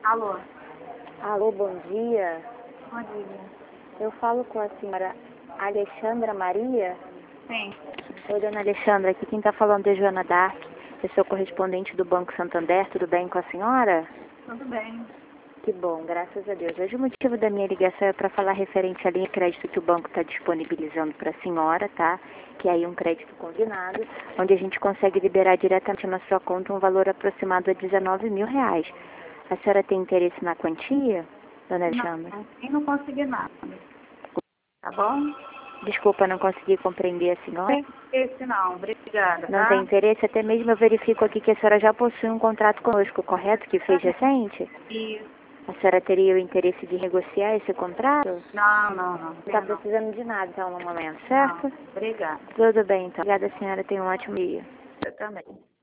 Alô, Alô, bom dia. bom dia. Eu falo com a senhora Alexandra Maria. Sim, Oi, dona Alexandra, aqui quem está falando é Joana Dark. Eu sou correspondente do Banco Santander, tudo bem com a senhora? tudo bem. Que bom, graças a Deus. Hoje o motivo da minha ligação é para falar referente à linha de crédito que o banco está disponibilizando para a senhora, tá? Que é aí um crédito combinado, onde a gente consegue liberar diretamente na sua conta um valor aproximado a R$ 19.000. A senhora tem interesse na quantia, dona Alexandra? Não, eu não consegui nada. Tá bom? Desculpa, não consegui compreender a senhora. Esse não, obrigada, Não tá? tem interesse? Até mesmo eu verifico aqui que a senhora já possui um contrato conosco, correto? Que fez recente? Isso. A senhora teria o interesse de negociar esse contrato? Não. Não está Não, precisando de nada, então, no momento, não. certo? Obrigada. Tudo bem, então. Obrigada, senhora. Tenha um ótimo dia. Eu também.